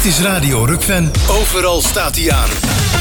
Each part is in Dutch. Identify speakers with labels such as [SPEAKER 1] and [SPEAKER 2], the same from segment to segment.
[SPEAKER 1] Dit is Radio Rukven. Overal staat hij aan.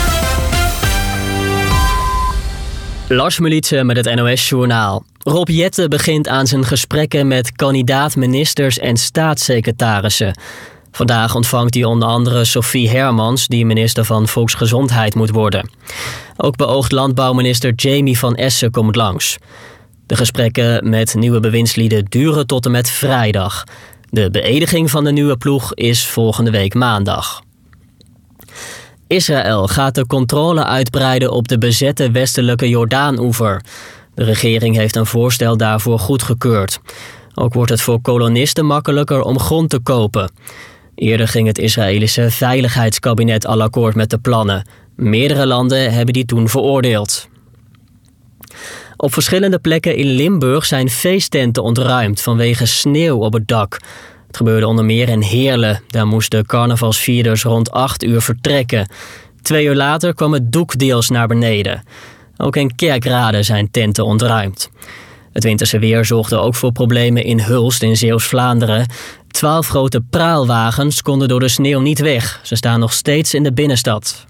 [SPEAKER 2] Lars Melitse met het NOS-journaal. Rob Jetten begint aan zijn gesprekken met kandidaat-ministers en staatssecretarissen. Vandaag ontvangt hij onder andere Sophie Hermans, die minister van Volksgezondheid moet worden. Ook beoogd landbouwminister Jamie van Essen komt langs. De gesprekken met nieuwe bewindslieden duren tot en met vrijdag. De beëdiging van de nieuwe ploeg is volgende week maandag. Israël gaat de controle uitbreiden op de bezette westelijke Jordaan-oever. De regering heeft een voorstel daarvoor goedgekeurd. Ook wordt het voor kolonisten makkelijker om grond te kopen. Eerder ging het Israëlische Veiligheidskabinet al akkoord met de plannen. Meerdere landen hebben die toen veroordeeld. Op verschillende plekken in Limburg zijn feesttenten ontruimd vanwege sneeuw op het dak. Het gebeurde onder meer in Heerlen. Daar moesten carnavalsvierders rond 8 uur vertrekken. 2 uur later kwam het doek deels naar beneden. Ook in Kerkrade zijn tenten ontruimd. Het winterse weer zorgde ook voor problemen in Hulst in Zeeuws-Vlaanderen. 12 grote praalwagens konden door de sneeuw niet weg. Ze staan nog steeds in de binnenstad.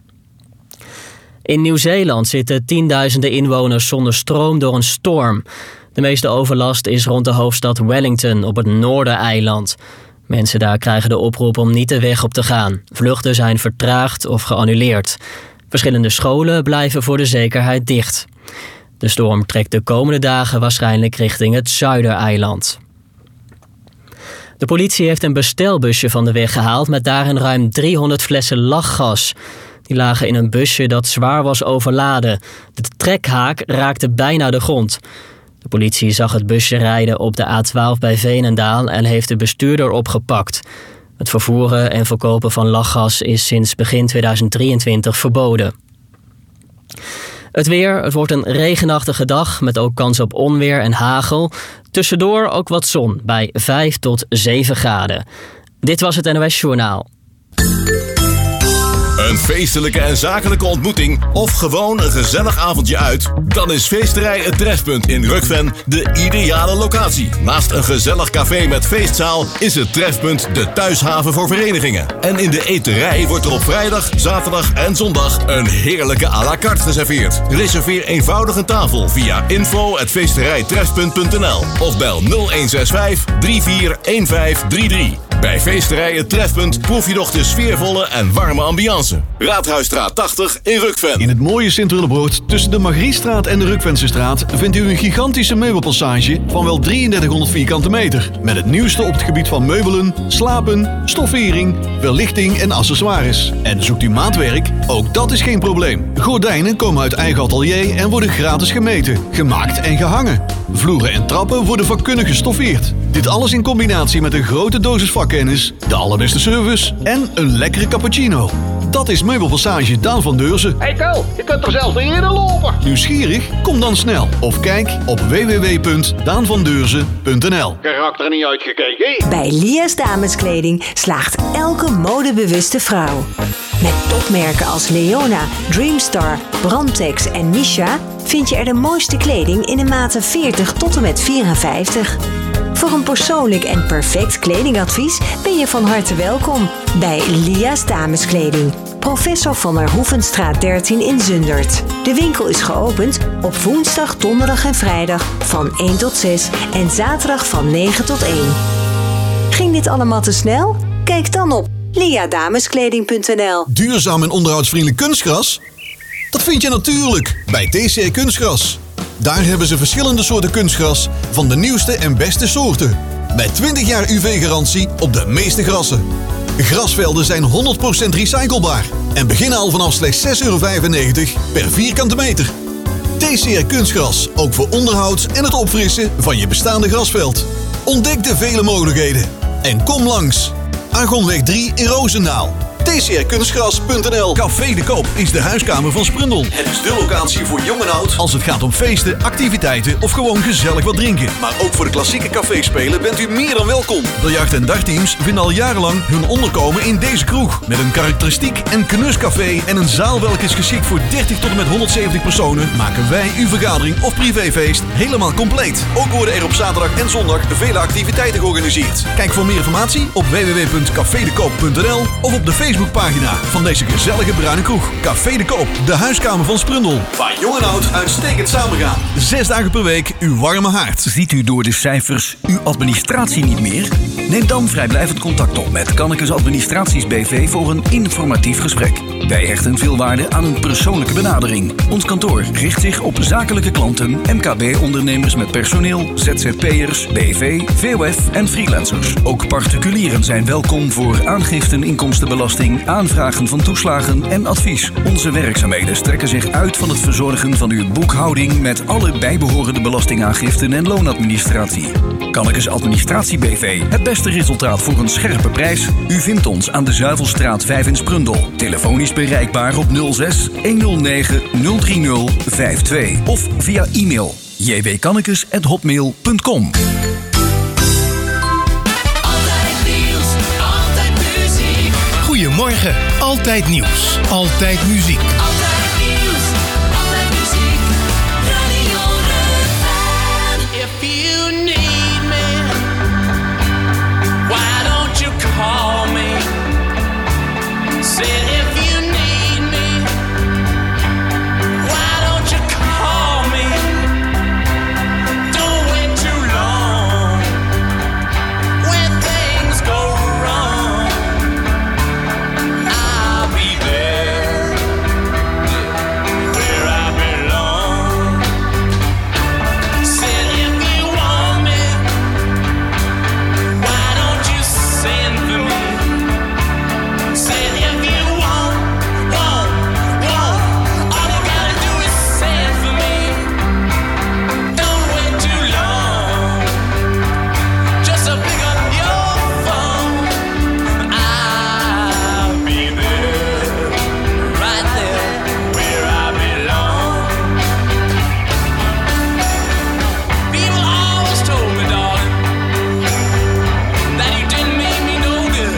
[SPEAKER 2] In Nieuw-Zeeland zitten tienduizenden inwoners zonder stroom door een storm. De meeste overlast is rond de hoofdstad Wellington op het Noordereiland. Mensen daar krijgen de oproep om niet de weg op te gaan. Vluchten zijn vertraagd of geannuleerd. Verschillende scholen blijven voor de zekerheid dicht. De storm trekt de komende dagen waarschijnlijk richting het Zuidereiland. De politie heeft een bestelbusje van de weg gehaald met daarin ruim 300 flessen lachgas. Die lagen in een busje dat zwaar was overladen. De trekhaak raakte bijna de grond. De politie zag het busje rijden op de A12 bij Veenendaal en heeft de bestuurder opgepakt. Het vervoeren en verkopen van lachgas is sinds begin 2023 verboden. Het weer, het wordt een regenachtige dag met ook kans op onweer en hagel. Tussendoor ook wat zon bij 5 tot 7 graden. Dit was het NOS Journaal.
[SPEAKER 3] Een feestelijke en zakelijke ontmoeting of gewoon een gezellig avondje uit? Dan is Feesterij Het Trefpunt in Rukven de ideale locatie. Naast een gezellig café met feestzaal is het Trefpunt de thuishaven voor verenigingen. En in de eterij wordt er op vrijdag, zaterdag en zondag een heerlijke à la carte geserveerd. Reserveer eenvoudig een tafel via info@feesterijtrefpunt.nl of bel 0165 341533. Bij Feesterij Het Trefpunt proef je nog de sfeervolle en warme ambiance. Raadhuisstraat 80 in Rukven.
[SPEAKER 4] In het mooie Sint-Willebroord tussen de Margriestraat en de Rukvensestraat vindt u een gigantische meubelpassage van wel 3300 vierkante meter. Met het nieuwste op het gebied van meubelen, slapen, stoffering, verlichting en accessoires. En zoekt u maatwerk? Ook dat is geen probleem. Gordijnen komen uit eigen atelier en worden gratis gemeten, gemaakt en gehangen. Vloeren en trappen worden vakkundig gestoffeerd. Dit alles in combinatie met een grote dosis vakkennis, de allerbeste service en een lekkere cappuccino. Dat is Meubelpassage Daan van Deurzen.
[SPEAKER 5] Hey Ko, je kunt er zelfs niet in lopen.
[SPEAKER 4] Nieuwsgierig? Kom dan snel of kijk op www.daanvandeurzen.nl.
[SPEAKER 5] Karakter niet uitgekeken.
[SPEAKER 6] Bij Lia's Dameskleding slaagt elke modebewuste vrouw. Met topmerken als Leona, Dreamstar, Brandtex en Misha vind je er de mooiste kleding in de maten 40 tot en met 54. Voor een persoonlijk en perfect kledingadvies ben je van harte welkom bij Lia's Dameskleding. Professor van der Hoevenstraat 13 in Zundert. De winkel is geopend op woensdag, donderdag en vrijdag van 1 tot 6 en zaterdag van 9 tot 1. Ging dit allemaal te snel? Kijk dan op liadameskleding.nl.
[SPEAKER 4] Duurzaam en onderhoudsvriendelijk kunstgras? Dat vind je natuurlijk bij TCR Kunstgras. Daar hebben ze verschillende soorten kunstgras van de nieuwste en beste soorten. Met 20 jaar UV-garantie op de meeste grassen. Grasvelden zijn 100% recyclebaar en beginnen al vanaf slechts €6,95 per vierkante meter. TCR Kunstgras, ook voor onderhoud en het opfrissen van je bestaande grasveld. Ontdek de vele mogelijkheden en kom langs. Argonweg 3 in Roosendaal. tcrkunstgras.nl. Café de Koop is de huiskamer van Sprundel. Het is de locatie voor jong en oud als het gaat om feesten, activiteiten of gewoon gezellig wat drinken. Maar ook voor de klassieke caféspelen bent u meer dan welkom. Biljart- en dartteams vinden al jarenlang hun onderkomen in deze kroeg. Met een karakteristiek en knuscafé en een zaal welke is geschikt voor 30 tot en met 170 personen, maken wij uw vergadering of privéfeest helemaal compleet. Ook worden er op zaterdag en zondag vele activiteiten georganiseerd. Kijk voor meer informatie op www.cafedekoop.nl of op de Facebookpagina van deze gezellige bruine kroeg. Café de Koop, de huiskamer van Sprundel. Waar jong en oud uitstekend samengaan. 6 dagen per week uw warme haard.
[SPEAKER 7] Ziet u door de cijfers uw administratie niet meer? Neem dan vrijblijvend contact op met Kannekes Administraties BV voor een informatief gesprek. Wij hechten veel waarde aan een persoonlijke benadering. Ons kantoor richt zich op zakelijke klanten, MKB-ondernemers met personeel, ZZP'ers, BV, VOF en freelancers. Ook particulieren zijn welkom voor aangiften inkomstenbelasting, aanvragen van toeslagen en advies. Onze werkzaamheden strekken zich uit van het verzorgen van uw boekhouding met alle bijbehorende belastingaangiften en loonadministratie. Kannekes Administratie BV, het beste resultaat voor een scherpe prijs. U vindt ons aan de Zuivelstraat 5 in Sprundel. Telefonisch bereikbaar op 06 109 030 52 of via e-mail jwkannekes@hotmail.com.
[SPEAKER 1] Goedemorgen, altijd nieuws, altijd muziek.
[SPEAKER 8] Altijd nieuws, altijd muziek. Radio Rukven. If you need me, why don't you call me? Say if you need me, why don't you call me? Don't wait too long when things go wrong. I'll be there where I belong. Said if you want me, why don't you send for me? Said if you want, all you gotta do is send for me. Don't wait too long, just to pick up your phone. I'll be there, right there where I belong. People always told me, darling, that you didn't make me no good.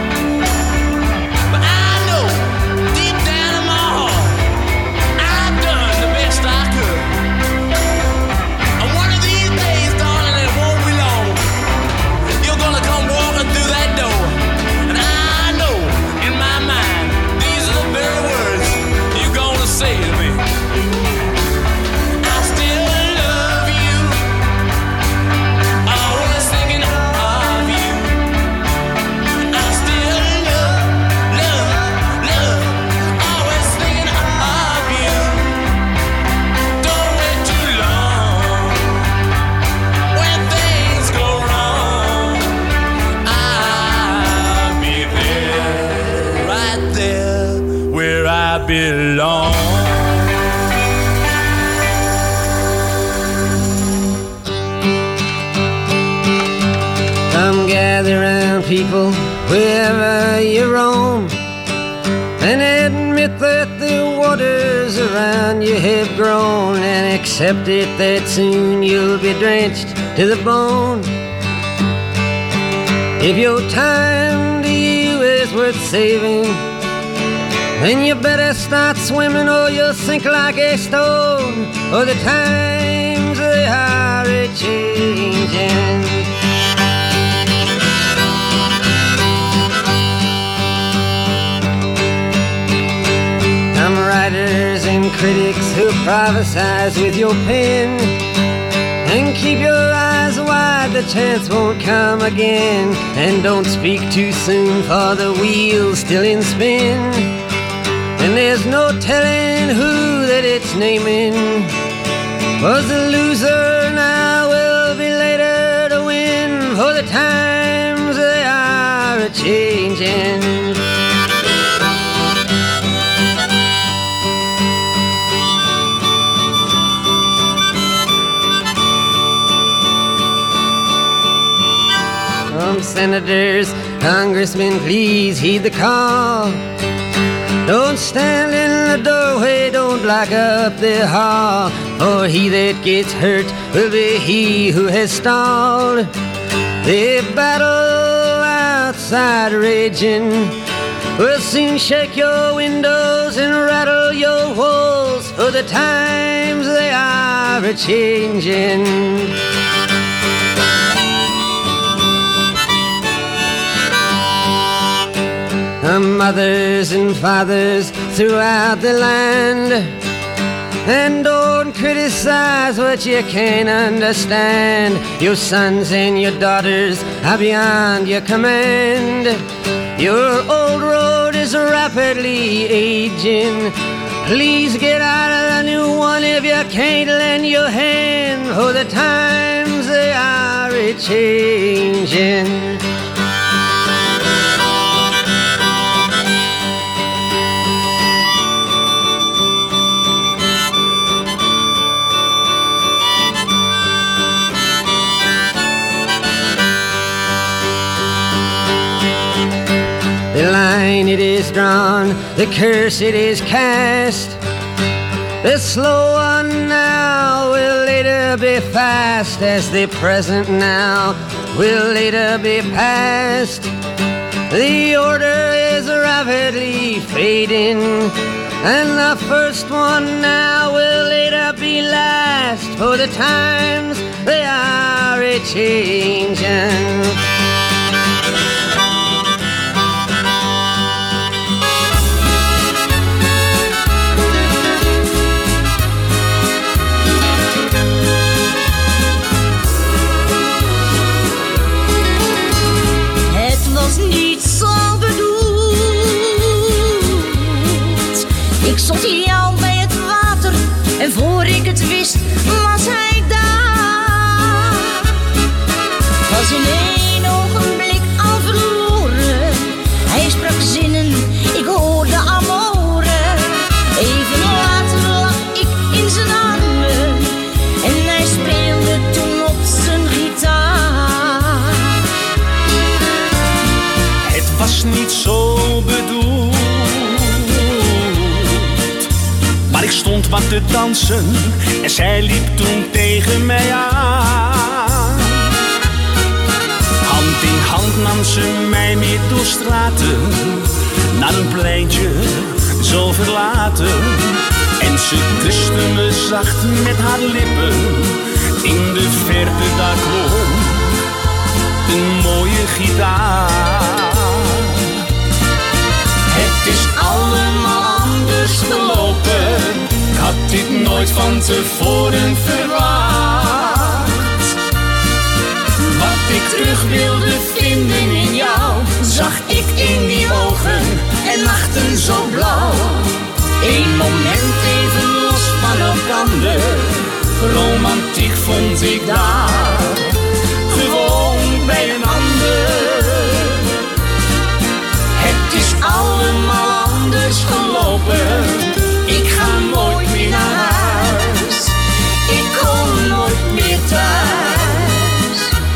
[SPEAKER 8] But I know, deep down in my heart, I've done the best I could. And one of these days, darling, it won't be long, you're gonna come walking through that door. And I know, in my mind, these are the very words you're gonna say to me. I still love you, always thinking of you. I still love, always thinking of you. Don't wait too long when things go wrong. I'll be there, right there where I belong.
[SPEAKER 9] Come gather round, people, wherever you roam, and admit that the waters around you have grown, and accept it that soon you'll be drenched to the bone. If your time to you is worth saving, then you better start swimming or you'll sink like a stone, or the times they are a-changing. Some writers and critics who prophesize with your pen, and keep your eyes wide, the chance won't come again. And don't speak too soon, for the wheel's still in spin, and there's no telling who that it's naming. Was the loser now will be later to win, for the times they are a-changing. senators, congressmen, please heed the call. Don't stand in the doorway, don't block up the hall, for he that gets hurt will be he who has stalled. The battle outside raging will soon shake your windows and rattle your walls, for the times they are a-changing. Mothers and fathers throughout the land, and don't criticize what you can't understand. Your sons and your daughters are beyond your command. Your old road is rapidly aging. Please get out of the new one if you can't lend your hand, for the times they are a-changing. The line it is drawn, the curse it is cast. The slow one now will later be fast, as the present now will later be past. The order is rapidly fading, and the first one now will later be last, for the times they are a-changing.
[SPEAKER 10] Niet zo bedoeld. Ik stond jou bij het water en voor ik het wist was hij daar. Was in één ogenblik al verloren. Hij sprak zinnen, ik hoorde amoren. Even later lag ik in zijn armen en hij speelde toen op zijn gitaar.
[SPEAKER 11] Het was niet zo bedoeld, maar ik stond wat te dansen en zij liep toen tegen mij aan. Hand in hand nam ze mij mee door straten, naar een pleintje zo verlaten. En ze kuste me zacht met haar lippen, in de verte daar klonk een mooie gitaar. Het is allemaal anders gelopen, ik had dit nooit van tevoren verwacht. Wat ik terug wilde vinden in jou, zag ik in die ogen en nachten zo blauw. Eén moment even los van elkander, romantiek vond ik daar, gewoon bij een ander. Het is allemaal anders gelopen, ik ga nooit meer naar huis, ik kom nooit meer thuis.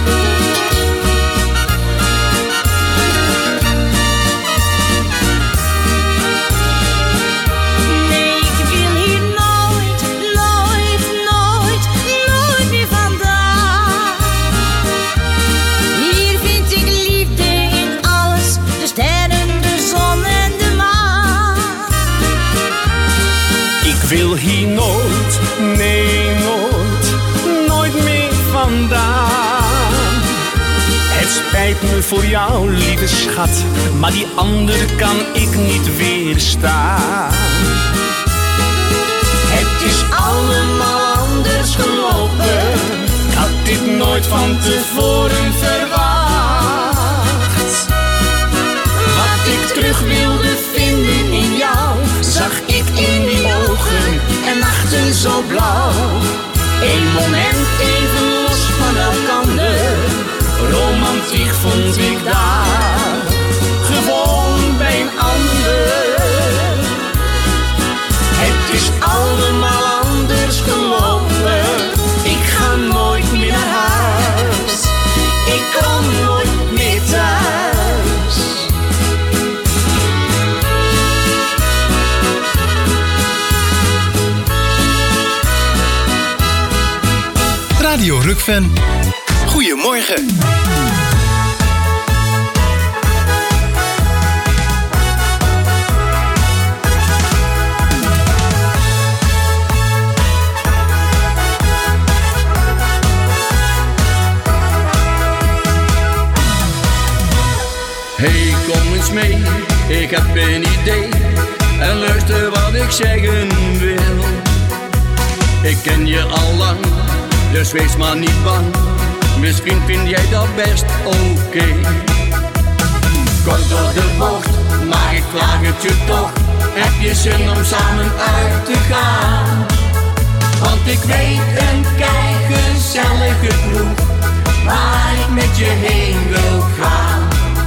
[SPEAKER 10] Nee, ik wil hier nooit, nooit, nooit, nooit meer vandaan. Hier vind ik liefde in alles, de sterren, de zon en de maan.
[SPEAKER 11] Ik wil hier nooit, nee nooit, nooit meer vandaan. Het spijt me voor jou, lieve schat, maar die andere kan ik niet weerstaan. Het is allemaal anders gelopen, ik had dit nooit van tevoren verwacht. Wat ik terug wilde vinden in jou, zag ik in die ogen en nachten zo blauw. Eén moment even los van elkander, romantiek vond ik daar, gewoon bij een ander. Het is allemaal anders gelopen, ik ga nooit meer naar huis, ik kom nooit meer
[SPEAKER 1] Radio Rukven. Goedemorgen.
[SPEAKER 12] Hey, kom eens mee, ik heb een idee. En luister wat ik zeggen wil. Ik ken je al lang, dus wees maar niet bang. Misschien vind jij dat best oké. Kort door de bocht, maar ik vraag het je toch. Heb je zin om samen uit te gaan? Want ik weet een keigezellige kroeg waar ik met je heen wil gaan.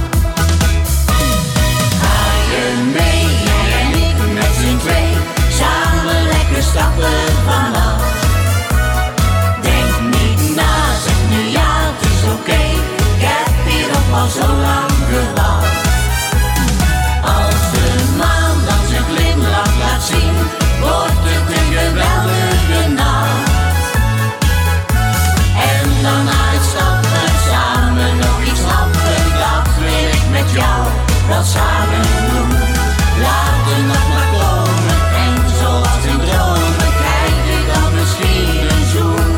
[SPEAKER 12] Mee, jij en ik met z'n twee, samen lekker stappen vanaf. Denk niet na, zeg nu ja, het is oké. Ik heb hierop al zo lang gewacht. Als de maan dan zijn glimlach laat zien, wordt het een geweldige nacht. En dan uitstappen, samen nog iets happen, dat wil ik met jou wel samen doen. Laat de nacht maar komen en zoals in dromen krijg ik dan misschien een zoen.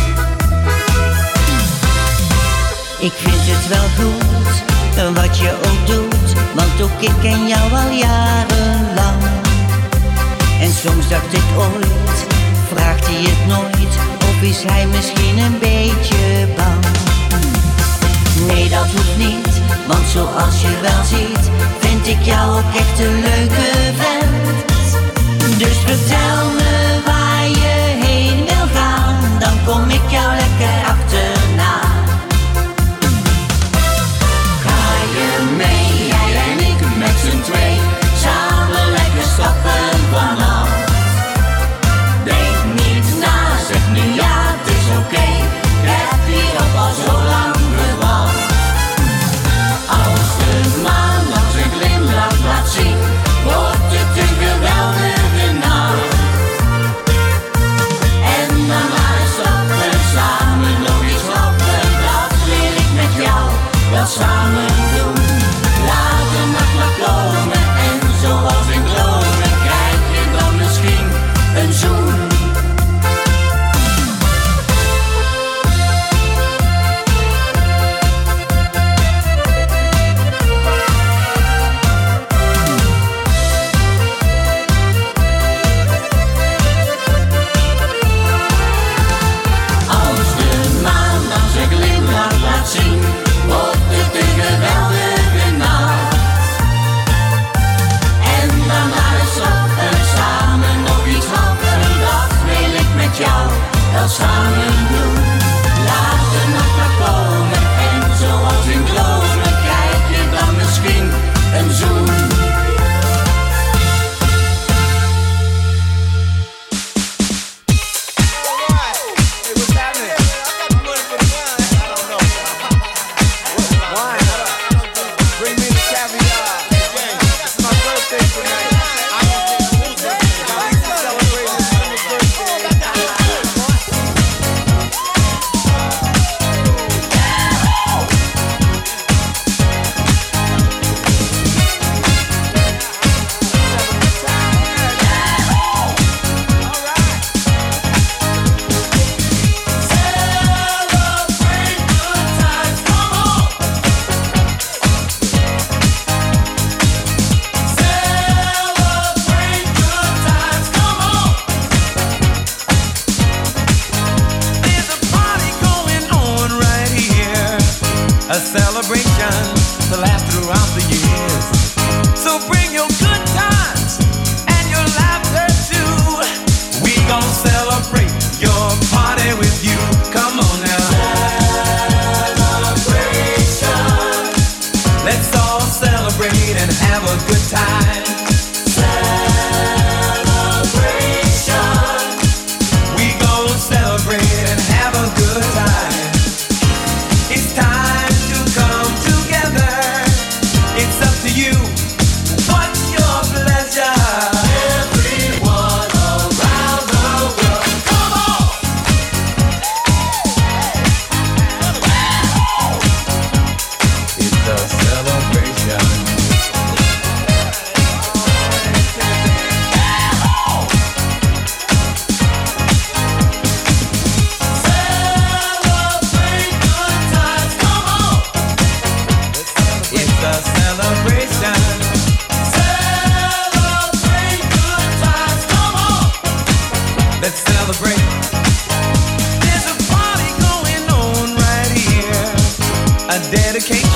[SPEAKER 13] Ik vind het wel goed, wat je ook doet, want ook ik ken jou al jarenlang. En soms dacht ik ooit, vraagt hij het nooit, of is hij misschien een beetje bang? Nee, dat hoeft niet, want zoals je wel ziet, vind ik jou ook echt een leuke vent. Dus vertel me waar je heen wil gaan, dan kom ik jou lekker achterna.
[SPEAKER 12] Ga je mee, jij en ik met z'n twee, samen lekker stappen vanaf. Denk niet na, zeg nu ja, het is oké. Ik heb hierop al zo lang gewacht. Als de maan dan zijn glimlach laat zien, wordt het een geweldige nacht. En daarna stappen samen nog iets happen, dat wil ik met jou wel samen doen. Laat de nacht maar komen en zoals in dromen krijg je dan misschien een zoen. Samen doen, laat de nacht maar komen en zoals in dromen krijg je dan misschien een zoen.
[SPEAKER 14] A celebration to last throughout the years. So bring your good times and your laughter too. We gon' celebrate your party with you. Come on now. Celebration. Let's all celebrate and have a good time. Celebration. We gon' celebrate and have a good time. It's time to come together. It's up to you. What's your pleasure? Everyone around the world, come on!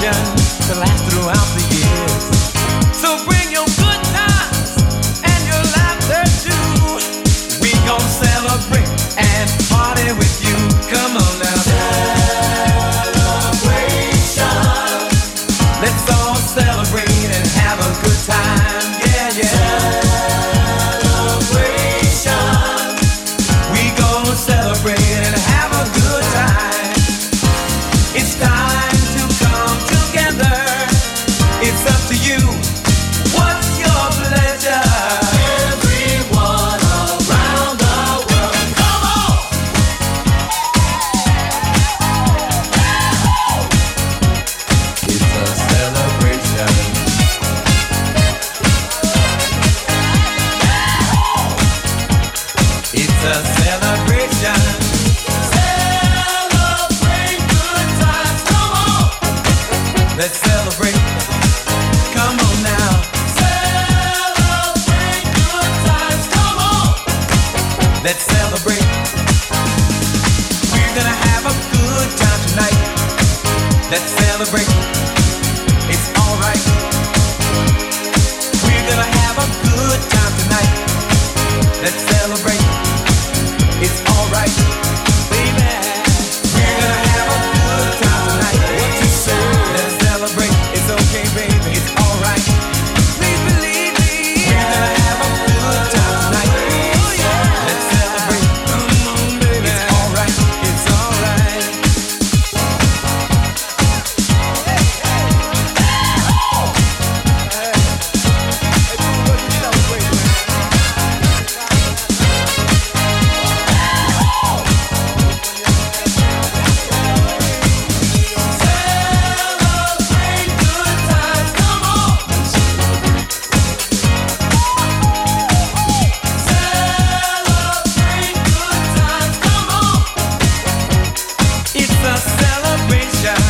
[SPEAKER 14] celebration to last throughout the years. So bring your good times and your laughter too. We gon' celebrate and party with you. Come on now. Celebration. Let's all celebrate and have a good time. Yeah, yeah. Celebration. We gon' celebrate and have a good time. It's time to come together. It's up to you. What's your pleasure? Everyone around the world, come on! It's a celebration. It's a celebration. Celebrate good times, come on! Let's celebrate. Come on now. Celebrate good times, come on! Let's celebrate. We're gonna have a good time tonight. Let's celebrate. It's alright. We're gonna have a good time tonight. Let's celebrate. It's alright, baby. We're gonna have a good time tonight. What you say? Let's celebrate. It's okay, baby. It's alright. Please believe me. We're gonna have a good time tonight. Oh yeah. Let's celebrate. Come on, baby. It's alright. It's alright. Celebrate good times, come on. Celebrate good times, come on. It's a celebration.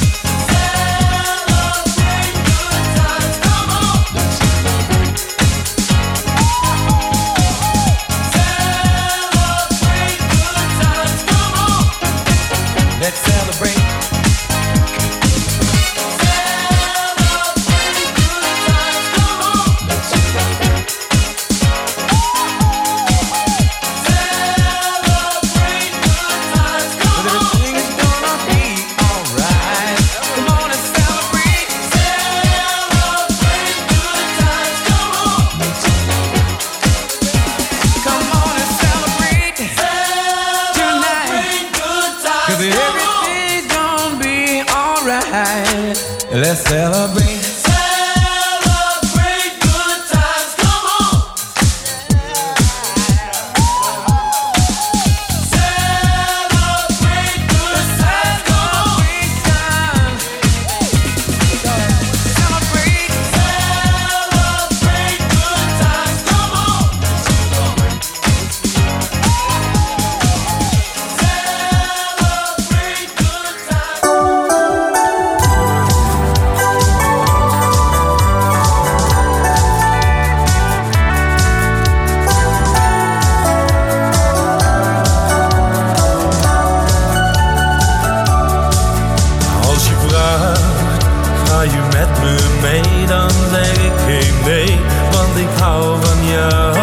[SPEAKER 14] Celebrate good times, come on. Celebrate good times, come on. Let's celebrate. Everything's gonna be alright. Let's celebrate. Celebrate good times, come on. Celebrate good times, come on. Celebrate. Celebrate good times, come on.
[SPEAKER 15] Als je vraagt, ga je met me mee? Dan zeg ik geen nee, want ik hou van jou.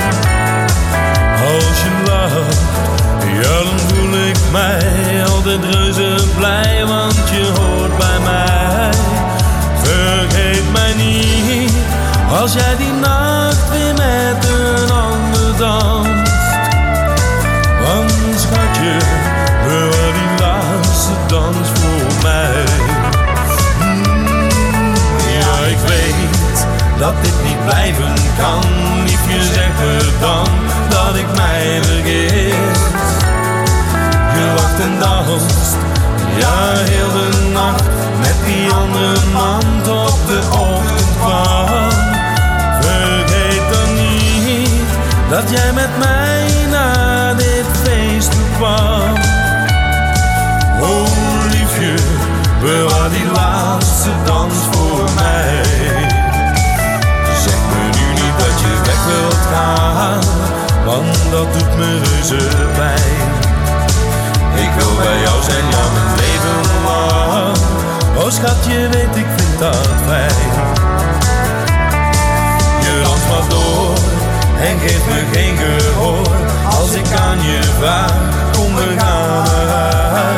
[SPEAKER 15] Als je lacht, ja dan voel ik mij altijd reuze blij, want je hoort bij mij. Vergeet mij niet, als jij die nacht weer met een ander danst. Want schatje, bewaar die laatste dans voor mij. Ja, ik weet dat dit niet blijven kan. Liefje, zeg me dan dat ik mij vergeet. Je wacht en danst, ja heel de nacht, met die andere man tot de ochtend kwam. Vergeet dan niet dat jij met mij naar dit feest kwam. Oh liefje, bewaar die laatste dans voor mij. Zeg me nu niet dat je weg wilt gaan, want dat doet me reuze pijn. Ik wil bij jou zijn, ja mijn leven lang. Oh schatje, weet ik vind dat fijn. Je danst maar door en geeft me geen gehoor. Als ik aan je vraag, kom we gaan naar huis.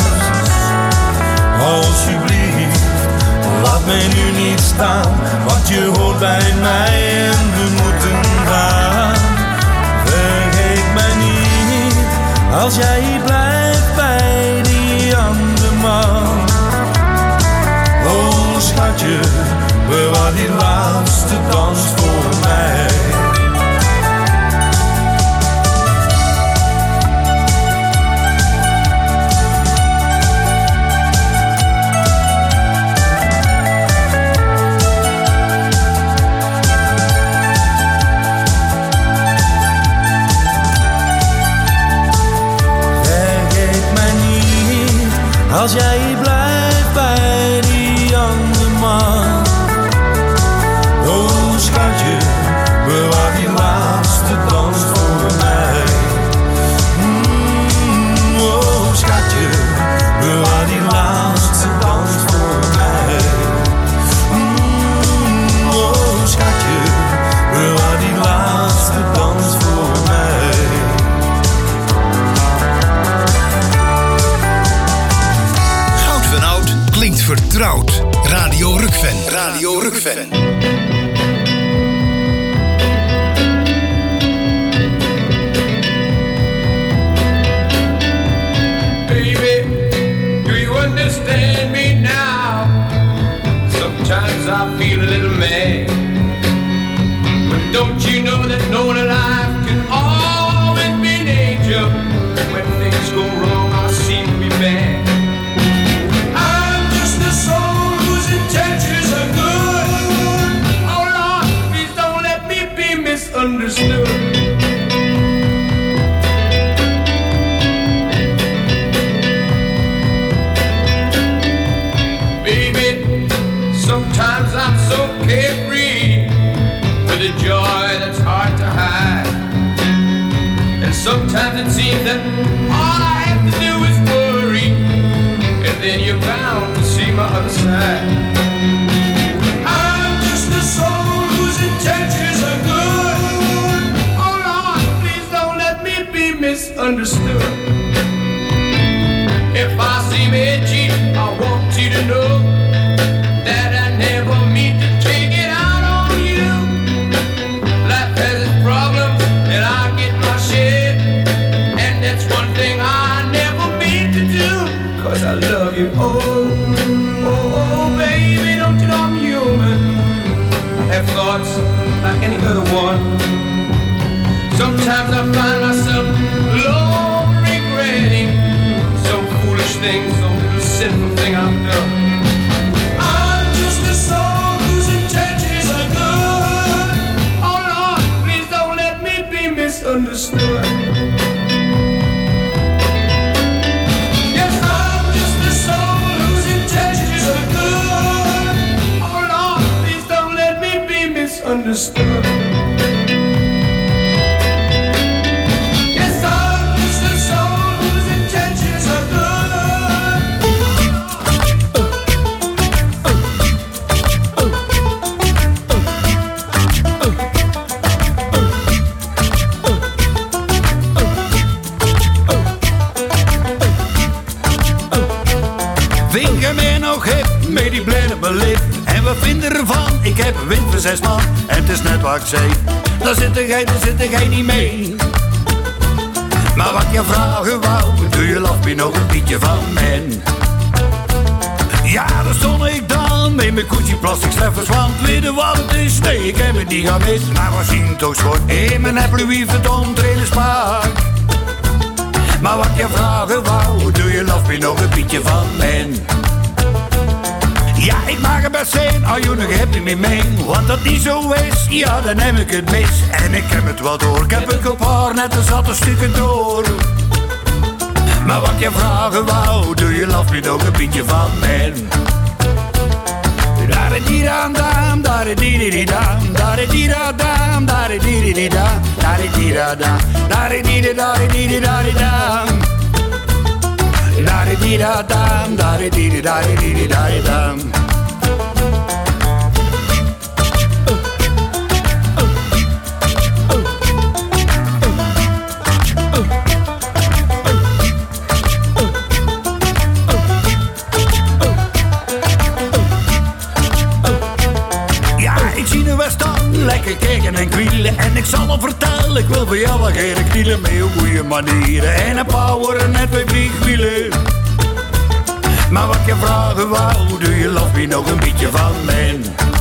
[SPEAKER 15] Alsjeblieft, laat mij nu niet staan, want je hoort bij mij en we moeten gaan. Vergeet mij niet, als jij hier blijft bij die andere man. Oh schatje, bewaar die laatste dans voor mij. Als jij hier blijft bij die andere man. Oh schatje, bewaar die laatste dans voor mij. Oh schatje, bewaar die laatste dans voor mij. Oh schatje, bewaar die laatste dans voor mij.
[SPEAKER 1] Klinkt vertrouwd. Radio Rukven. Radio Rukven.
[SPEAKER 8] Baby, do you understand me now? Sometimes I feel a little mad, but don't you know that no one alive can always be an angel? When things go wrong, I seem to be bad. Intentions are good. Oh Lord, please don't let me be misunderstood. Baby, sometimes I'm so carefree with a joy that's hard to hide. And sometimes it seems that all I have to do is worry, and then you're bound to see my other side. I'm just a soul whose intentions are good. Oh Lord, please don't let me be misunderstood. If I seem edgy, I want you to know that I never mean to take it out on you. Life has its problems and I get my share, and that's one thing I never mean to do, 'cause I love you. Oh, baby, don't you know I'm human? I have thoughts like any other one. Sometimes I find myself alone regretting some foolish thing, some sinful thing I've done. I'm just a soul whose intentions are good. Oh Lord, please don't let me be misunderstood. Understood. Yes, I'm just a soul whose intentions are
[SPEAKER 16] Vind je mij nog hip met die blinde belicht? En wat vinden ervan? Ik heb een wind voor 6 man. En het is net wat ik zei. Daar zit jij niet mee. Maar wat je vragen wou, doe je laf me nog een beetje van mij. Ja, daar stond ik dan met mijn koetje plastic sleffers. Want weet je wat het is? Nee, ik heb het niet gemist. Maar we zien toch schoon in mijn Apple Louis Vuitton trailerspaak. Maar wat je vragen wou, doe je laf me nog een beetje van mij. Ja, ik mag het best zijn, als je nog hebt me mee. Want dat niet zo is, ja, dan neem ik het mis. En ik heb het wel door, ik heb een kop haar net een zatte stukken door. Maar wat je vragen wou, doe je laf me nog een beetje van mij. Daar-di-da-dam, daar-di-di-di-dam, daar-di-di-da-dam, daar-di-di-di-dam, daar-di-di-da-dam, daar-di-di-da-di-di-da-di-dam. da-di-di-da-dam, da-di-di-di-da-di-di-da-dam. Lekker kijken en kwielen. En ik zal hem vertellen, ik wil voor jou wel geen knielen. Met heel goede manieren en een power net bij vliegwielen. Maar wat je vragen wou, doe je love me nog een beetje van mij?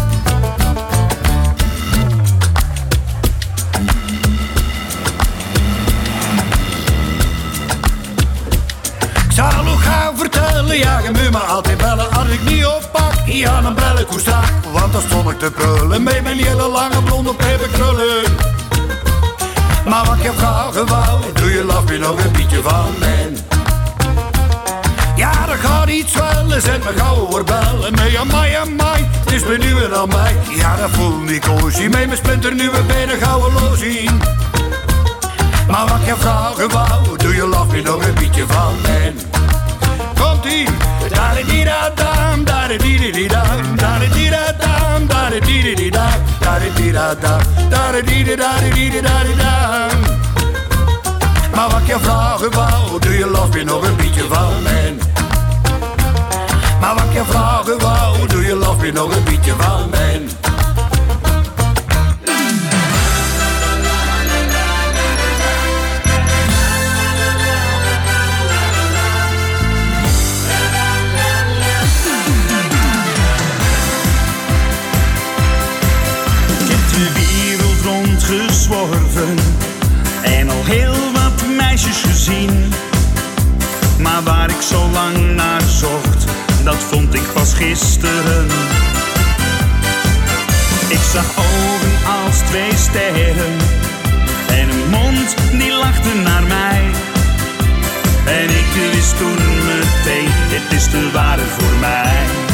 [SPEAKER 16] Ik zal ook gaan vertellen, ja je moet me altijd bellen. Als ik niet oppak, ja dan bel ik hoe strak. Want dan stond ik te prullen met mijn hele lange blonde peperkrullen. Maar wat je vragen wou, doe je love me nog een beetje van mij? Ja, dat gaat iets zwellen, zet me gauw oorbellen. Met amai, het is me nu en aan mij. Ja, dat voel ik koosje, met mijn splinternieuwe benen gauw loosie. Maar wat je vragen wou, doe je love me nog een beetje van mij? Komt-ie! Da-di-di-da-dam, da-di-di-di-dam, da-di-di-da-dam, da-di-di-di-dam, da-di-di-da-dam, da-di-di-da-di-di-da-di-dam. Maar wat je vragen wou, doe je love me nog een beetje van mij? Maar wat je vragen wou, doe je love me nog een beetje van mij?
[SPEAKER 17] Gezworven en al heel wat meisjes gezien. Maar waar ik zo lang naar zocht, dat vond ik pas gisteren. Ik zag ogen als 2 sterren en een mond die lachte naar mij. En ik wist toen meteen, dit is de ware voor mij.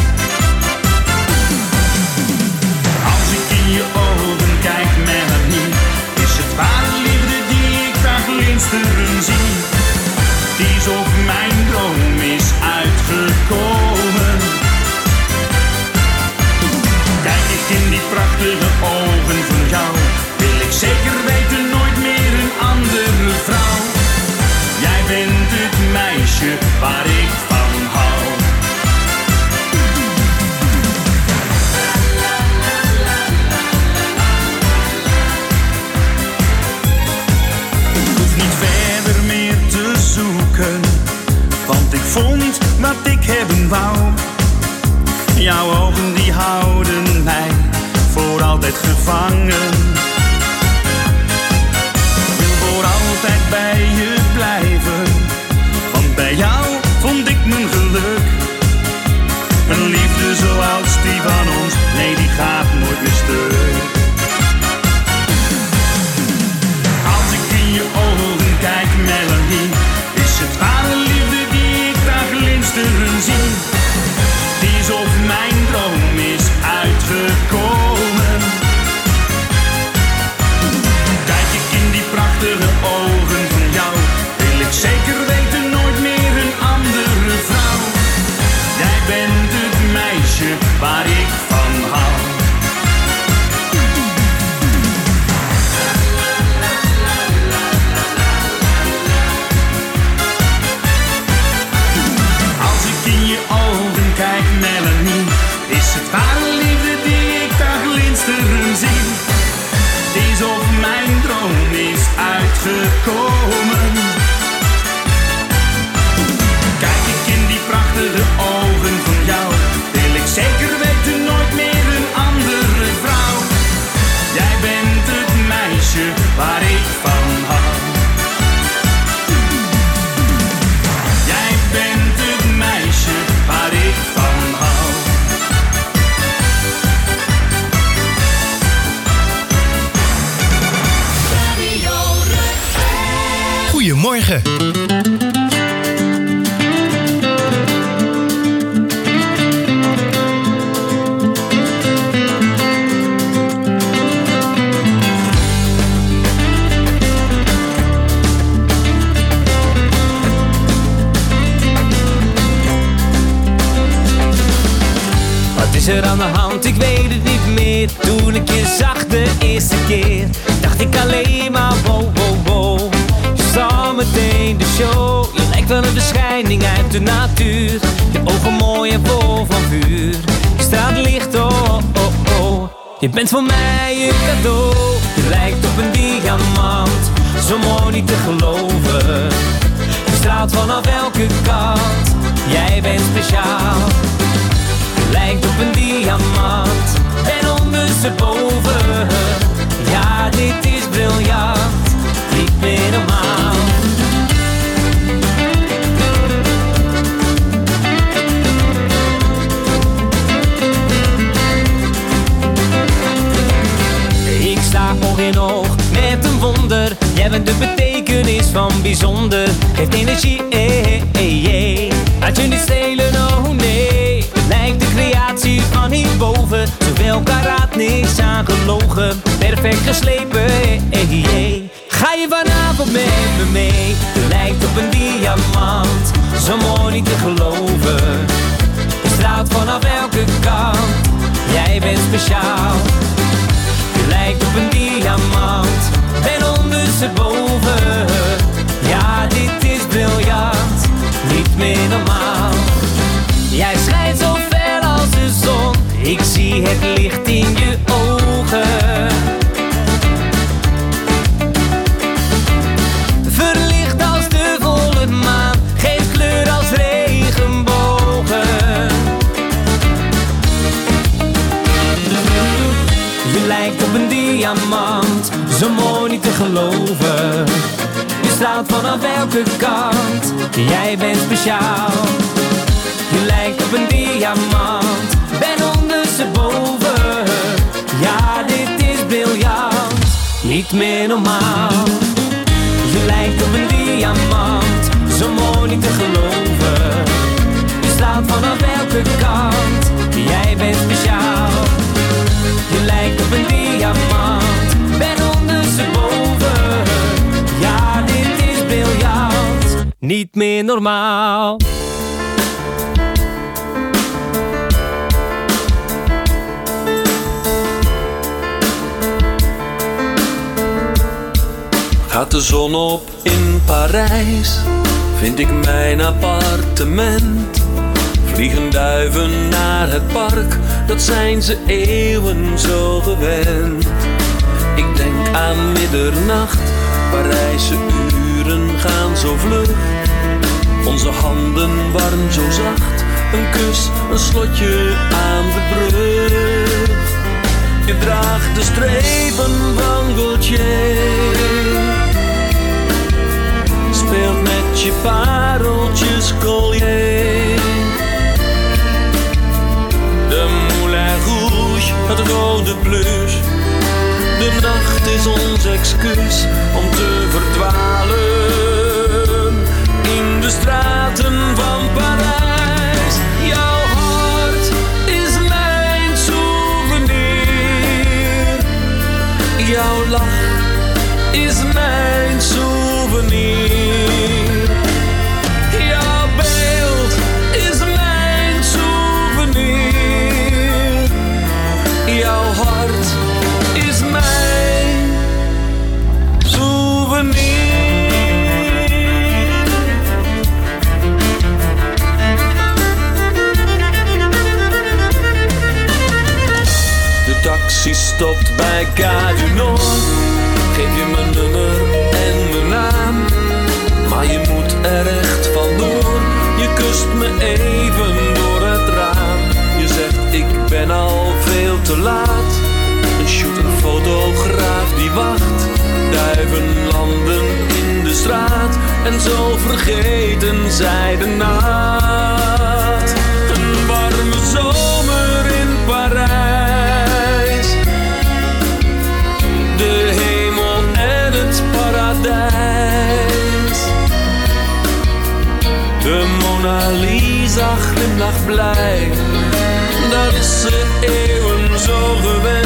[SPEAKER 17] Als ik in je ogen kijk, Melanie, is het ware liefde die ik daglinsteren zie. Het is of mijn droom is uitgekomen. Kijk ik in die prachtige ogen van jou, wil ik zeker weten nooit meer een andere vrouw. Jij bent het meisje waar ik van hou. Want ik vond wat ik hebben wou. Jouw ogen die houden mij voor altijd gevangen. Wil voor altijd bij je blijven, want bij jou vond ik mijn geluk. Een liefde zoals die van ons, nee die gaat nooit meer stuk. Als ik in je ogen kijk, Melanie, is het ware liefde die ik daglinsteren zie. Het is of mijn droom is uitgekomen. Kijk ik in die prachtige ogen van jou, wil ik zeker weten nooit meer een andere vrouw. Jij bent het meisje waar ik van hou. Kijk Melanie, is het ware liefde die ik daglinsteren zie. Het is of mijn droom is uitgekomen. Kijk ik in die prachtige ogen van jou, wil ik zeker weten nooit meer een andere vrouw. Jij bent het meisje waar ik van hou. Jij bent het meisje waar ik van hou.
[SPEAKER 11] Radio Rukven.
[SPEAKER 18] Want ik weet het niet meer. Toen ik je zag de eerste keer, dacht ik alleen maar wow, wow, wow. Je zag meteen de show. Je lijkt wel een verschijning uit de natuur. Je ogen mooi en vol van vuur. Je straalt licht, oh, oh, oh. Je bent voor mij een cadeau. Je lijkt op een diamant, zo mooi niet te geloven. Je straalt vanaf elke kant, jij bent speciaal. Je lijkt op een diamant en ondersteboven. Ja, dit is briljant, niet meer normaal. Ik sta oog in oog met een wonder. Jij bent de betekenis van bijzonder. Geeft energie, laat je niet stelen, oh nee. Het lijkt de creatie van hierboven. Zoveel karaat, niks aan gelogen. Perfect geslepen, Ga je vanavond met me mee? Je lijkt op een diamant, zo mooi niet te geloven. Je straalt vanaf elke kant, jij bent speciaal. Je lijkt op een diamant, ben ondersteboven. Ja, dit is briljant, niet meer normaal. Jij schijnt zo fel als de zon, ik zie het licht in je ogen. Verlicht als de volle maan, geeft kleur als regenbogen. Je lijkt op een diamant, zo mooi niet te geloven. Je straalt vanaf elke kant, jij bent speciaal. Je lijkt op een diamant, ben ondersteboven. Ja, dit is briljant, niet meer normaal. Je lijkt op een diamant, zo mooi niet te geloven. Je straalt vanaf elke kant, jij bent speciaal. Je lijkt op een diamant, ben ondersteboven. Ja, dit is briljant, niet meer normaal.
[SPEAKER 15] Gaat de zon op in Parijs, vind ik mijn appartement. Vliegen duiven naar het park, dat zijn ze eeuwen zo gewend. Ik denk aan middernacht, Parijse uren gaan zo vlug. Onze handen warm zo zacht, een kus, een slotje aan de brug. Je draagt de strepen van Gaultier, speelt met je pareltjes collier. De Moulin Rouge, het rode plus. De nacht is ons excuus om te verdwalen in de straten van Parijs. Jouw hart is mijn souvenir. Jouw lach is mijn souvenir. Jouw beeld is mijn souvenir. Jouw hart is mijn souvenir. De taxi stopt bij Gare du Nord. Geef je mijn nummer en mijn naam, maar je moet er echt vandoor. Je kust me even door het raam. Je zegt ik ben al veel te laat. Een shooterfotograaf die wacht. Duiven landen in de straat en zo vergeten zij de nacht. Een warme zomer in Parijs. De hemel en het paradijs. De Mona Lisa glimlacht blij. Dat is ze eeuwen zo gewend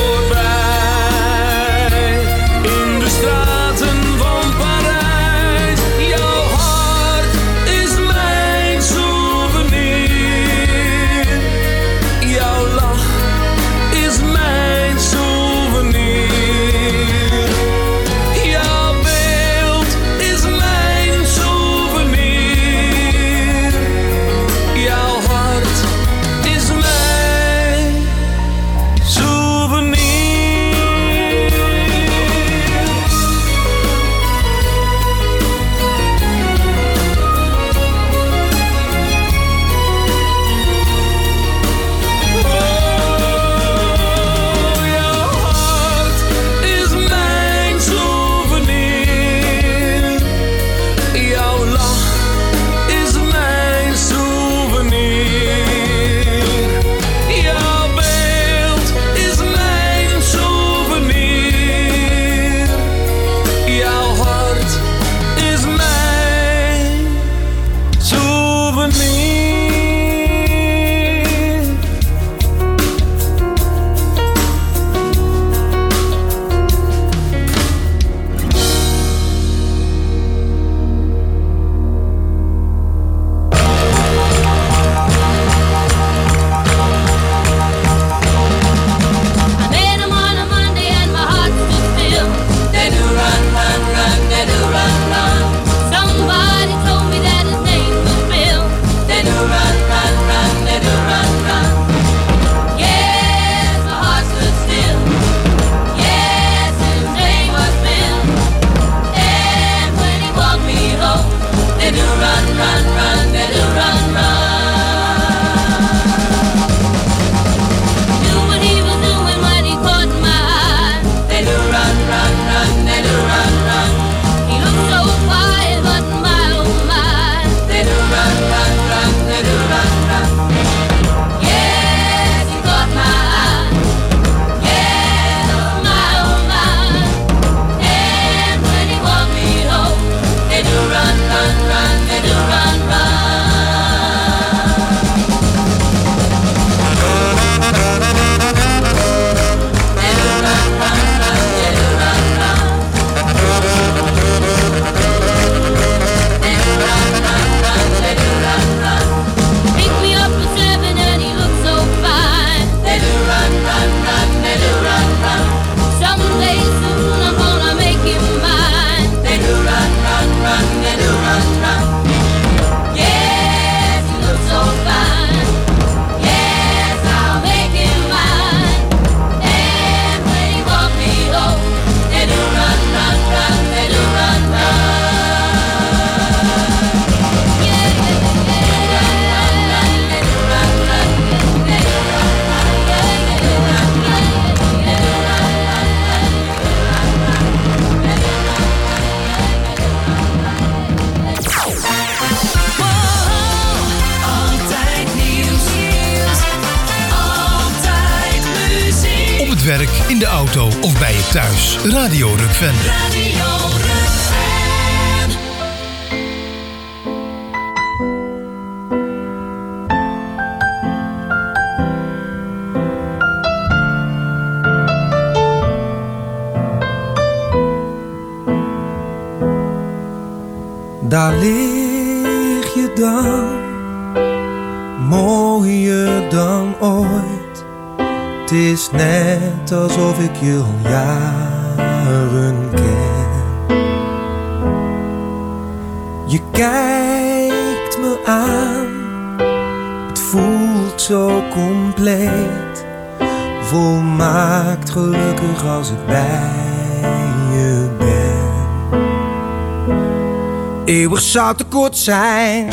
[SPEAKER 15] voorbij. In de straten van Parijs. Jouw hart is mijn souvenir. Jouw lach
[SPEAKER 1] het werk, in de auto of bij je thuis. Radio Rukven.
[SPEAKER 11] Radio Rukven.
[SPEAKER 19] Daar lig je dan, mooier dan ooit. Het is net alsof ik je al jaren ken. Je kijkt me aan, het voelt zo compleet. Volmaakt gelukkig als ik bij je ben. Eeuwig zou te kort zijn,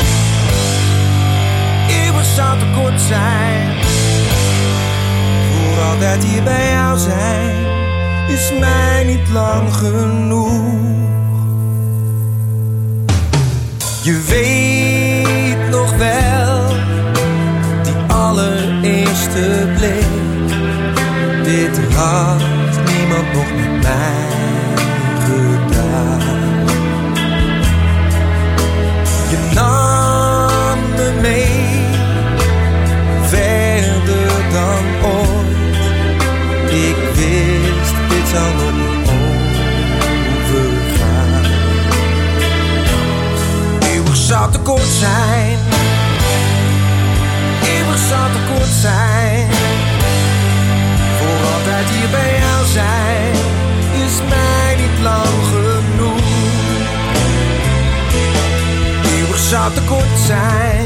[SPEAKER 19] eeuwig zou te kort zijn. Voor altijd hier bij jou zijn, is mij niet lang genoeg. Je weet nog wel, die allereerste blik. Dit had niemand nog met mij gedaan. Je nam me mee, verder dan ooit. Ik wist, dit zou nog niet overgaan. Eeuwig zou te kort zijn, eeuwig zou te kort zijn. Voor altijd hier bij jou zijn, is mij niet lang genoeg. Eeuwig zou te kort zijn,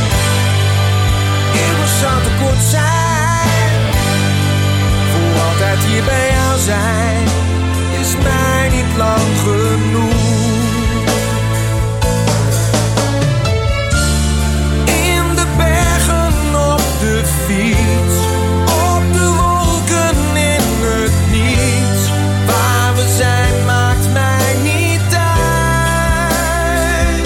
[SPEAKER 19] eeuwig zou te kort zijn. Voor altijd hier bij jou zijn, is mij niet lang genoeg. In de bergen op de fiets, op de wolken in het niets. Waar we zijn maakt mij niet uit.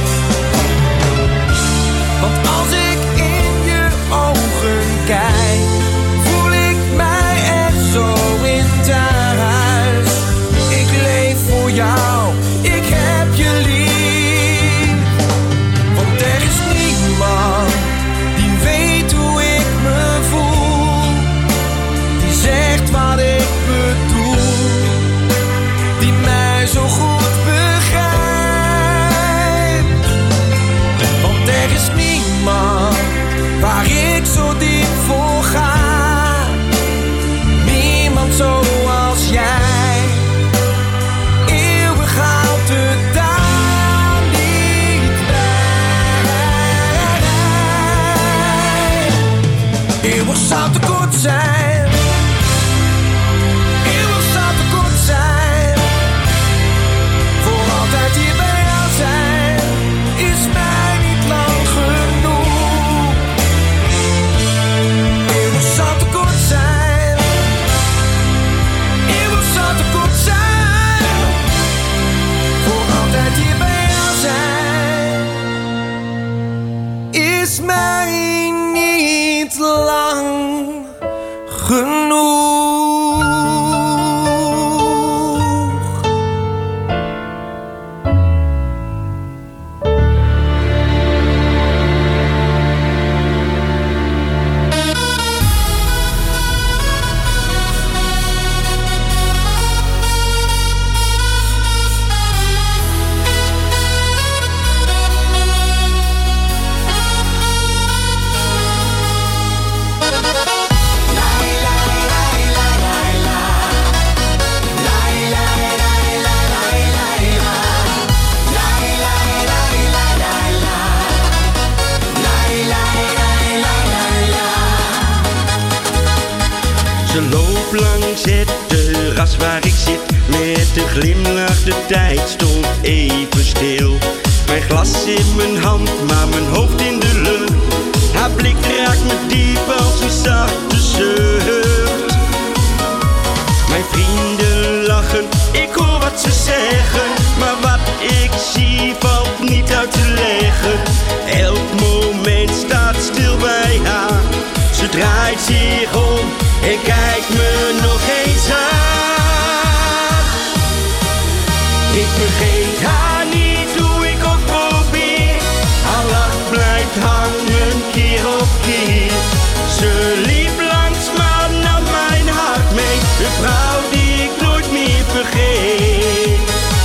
[SPEAKER 19] Want als ik in je ogen kijk, voel ik mij echt zo in thuis. Ik leef voor jou, ik heb je lief. Want er is niemand die weet hoe ik me voel. Die zegt wat ik bedoel, die mij zo goed begrijpt. Want er is niemand waar ik zo diep voor ga. Niemand zoals jij. Eeuwig houdt het daar niet bij. Eeuwig zou te kort zijn, eeuwig zou te kort zijn. Voor altijd hier bij jou zijn, is mij niet lang genoeg. Eeuwig zou te kort zijn, eeuwig zou te kort zijn. Voor altijd hier bij jou zijn, is mij niet lang genoeg.
[SPEAKER 20] Ze loopt langs het terras waar ik zit. Met een glimlach, de tijd stond even stil. Mijn glas in mijn hand, maar mijn hoofd in de lucht. Haar blik raakt me diep als een zachte zucht. Mijn vrienden lachen, ik hoor wat ze zeggen. Maar wat ik zie valt niet uit te leggen. Elk moment staat stil bij haar. Ze draait zich om en kijk me nog eens aan. Ik vergeet haar niet, hoe ik ook probeer. Haar lach blijft hangen keer op keer. Ze liep langs maar nam mijn hart mee. De vrouw die ik nooit meer vergeet.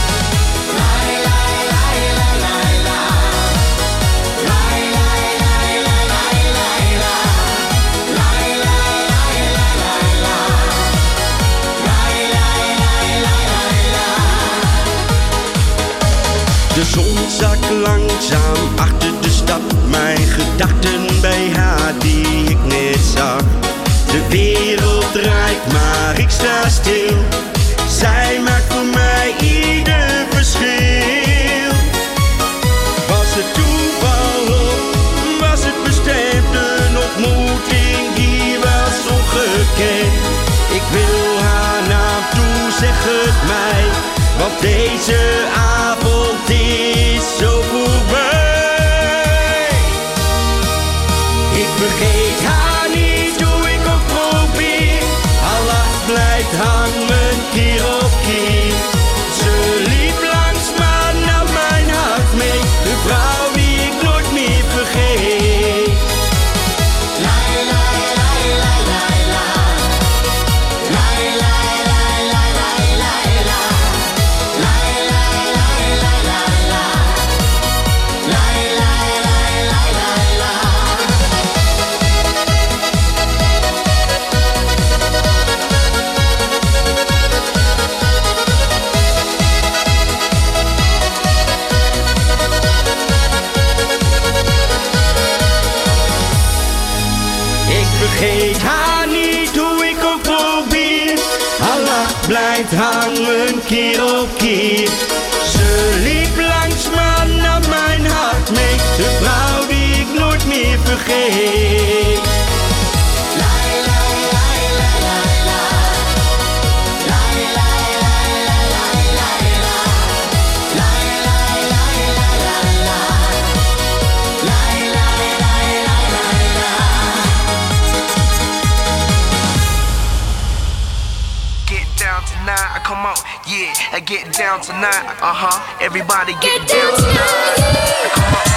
[SPEAKER 20] De zon zak langzaam achter de stad. Mijn gedachten bij haar die ik net zag. De wereld draait maar ik sta stil. Zij maakt voor mij ieder verschil. Was het toeval of was het bestemd? Een ontmoeting die was ongekend. Ik wil haar naam toe, zeg het mij. Want deze avond is zo voorbij. Ik vergeet haar niet, hoe ik ook probeer. Haar lach blijft hangen keer op keer. Ze liep langs maar nam mijn hart mee. De vrouw die ik nooit meer vergeet. Vergeet haar niet, hoe ik ook probeer. Haar lach blijft hangen keer op keer. Ze liep langs maar nam mijn hart mee. De vrouw die ik nooit meer vergeet.
[SPEAKER 21] Come on, yeah, get down tonight, everybody get down tonight. Come on.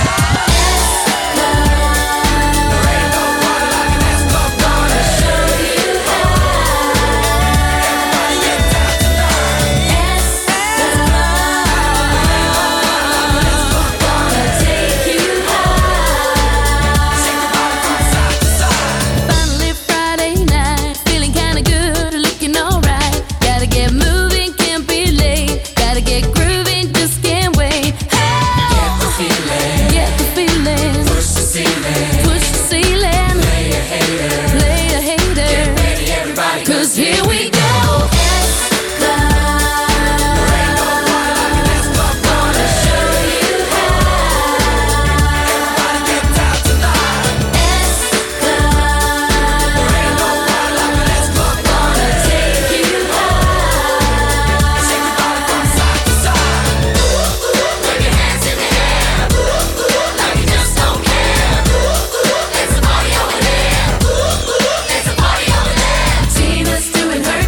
[SPEAKER 11] Doing her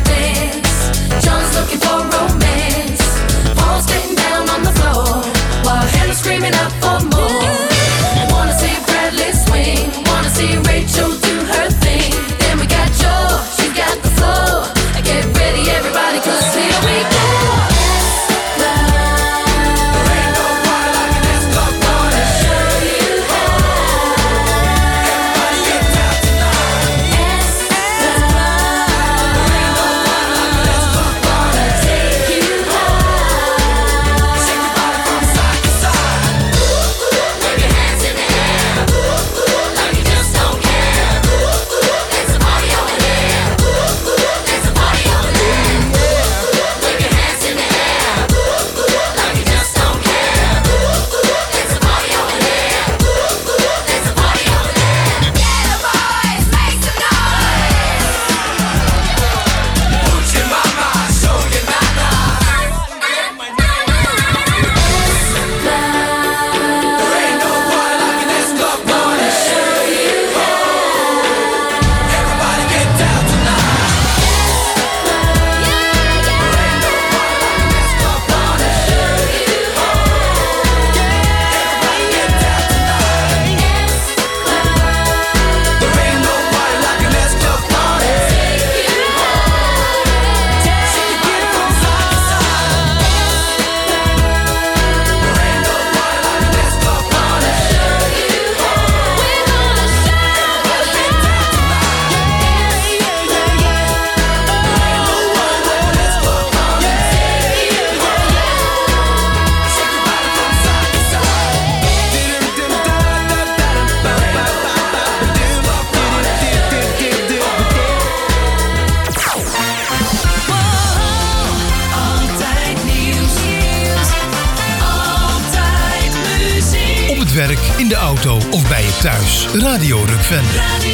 [SPEAKER 1] werk, in de auto of bij je thuis. Radio Rukven.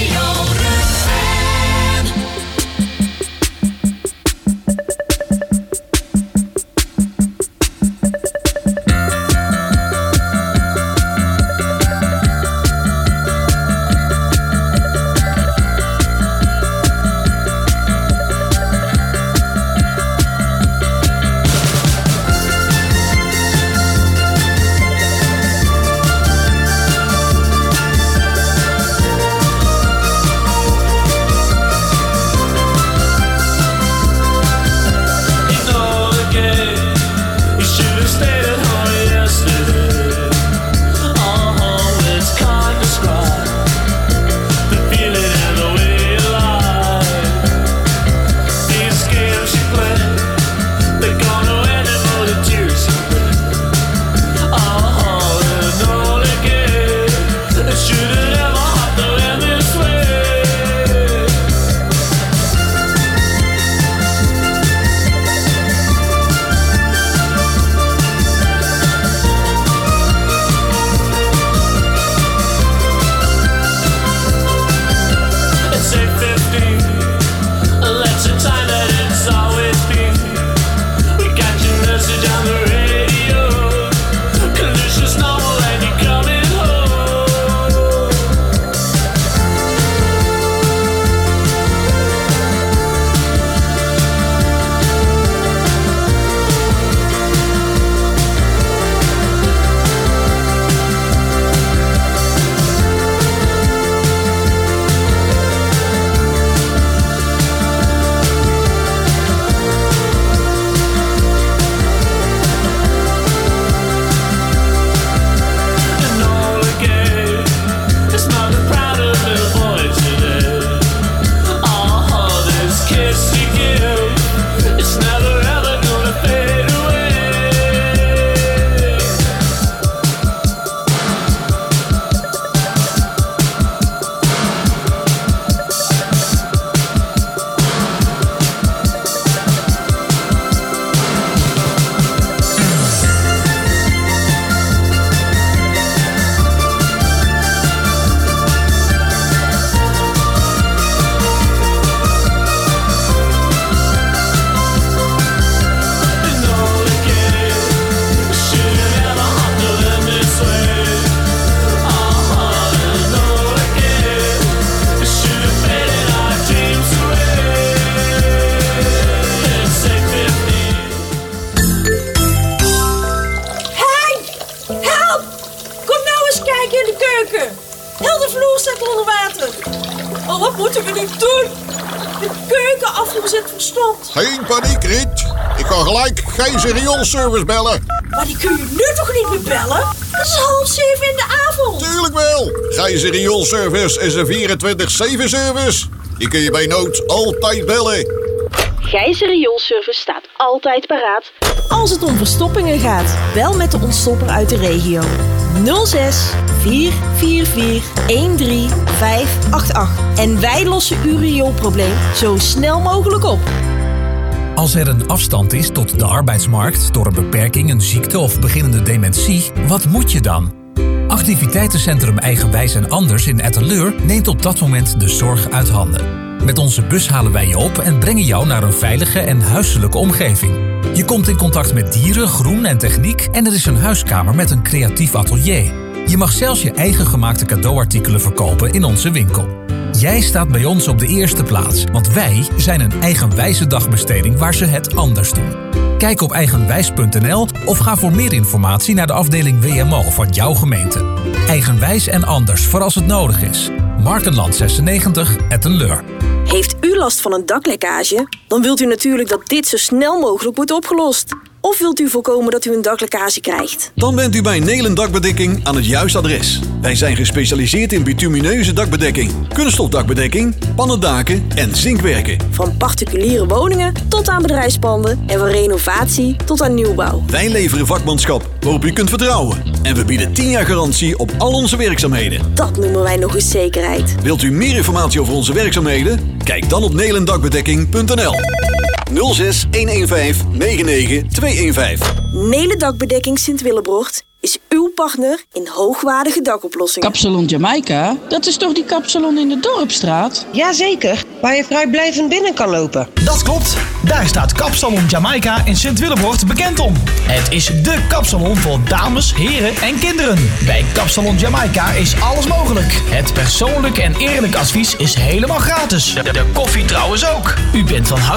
[SPEAKER 2] Geen paniek, Riet. Ik kan gelijk Gijzer Rioolservice bellen.
[SPEAKER 10] Maar die kun je nu toch niet meer bellen? Het is 6:30 in de avond.
[SPEAKER 2] Tuurlijk wel. Gijzer Rioolservice is een 24/7 service. Die kun je bij nood altijd bellen.
[SPEAKER 22] Gijzer Rioolservice staat altijd paraat.
[SPEAKER 23] Als het om verstoppingen gaat, bel met de ontstopper uit de regio. 06 444 13588. En wij lossen uw rioolprobleem zo snel mogelijk op.
[SPEAKER 24] Als er een afstand is tot de arbeidsmarkt door een beperking, een ziekte of beginnende dementie, wat moet je dan? Activiteitencentrum Eigenwijs en Anders in Etteleur neemt op dat moment de zorg uit handen. Met onze bus halen wij je op en brengen jou naar een veilige en huiselijke omgeving. Je komt in contact met dieren, groen en techniek en er is een huiskamer met een creatief atelier. Je mag zelfs je eigen gemaakte cadeauartikelen verkopen in onze winkel. Jij staat bij ons op de eerste plaats, want wij zijn een eigenwijze dagbesteding waar ze het anders doen. Kijk op eigenwijs.nl of ga voor meer informatie naar de afdeling WMO van jouw gemeente. Eigenwijs en Anders voor als het nodig is. Markenland 96, Etteleur.
[SPEAKER 23] Heeft u last van een daklekkage? Dan wilt u natuurlijk dat dit zo snel mogelijk wordt opgelost. Of wilt u voorkomen dat u een daklekkage krijgt?
[SPEAKER 4] Dan bent u bij Nelen Dakbedekking aan het juiste adres. Wij zijn gespecialiseerd in bitumineuze dakbedekking, kunststofdakbedekking, pannendaken en zinkwerken.
[SPEAKER 23] Van particuliere woningen tot aan bedrijfspanden en van renovatie tot aan nieuwbouw.
[SPEAKER 4] Wij leveren vakmanschap waarop u kunt vertrouwen. En we bieden 10 jaar garantie op al onze werkzaamheden.
[SPEAKER 23] Dat noemen wij nog eens zekerheid.
[SPEAKER 4] Wilt u meer informatie over onze werkzaamheden? Kijk dan op nelendakbedekking.nl 06 115 99 215.
[SPEAKER 23] Nelen Dakbedekking Sint-Willebrocht is uw partner in hoogwaardige dakoplossingen.
[SPEAKER 3] Kapsalon Jamaica? Dat is toch die kapsalon in de Dorpstraat?
[SPEAKER 5] Jazeker, waar je vrijblijvend binnen kan lopen.
[SPEAKER 6] Dat klopt. Daar staat Kapsalon Jamaica in Sint-Willebroort bekend om. Het is dé kapsalon voor dames, heren en kinderen. Bij Kapsalon Jamaica is alles mogelijk. Het persoonlijk en eerlijk advies is helemaal gratis. De koffie trouwens ook. U bent van harte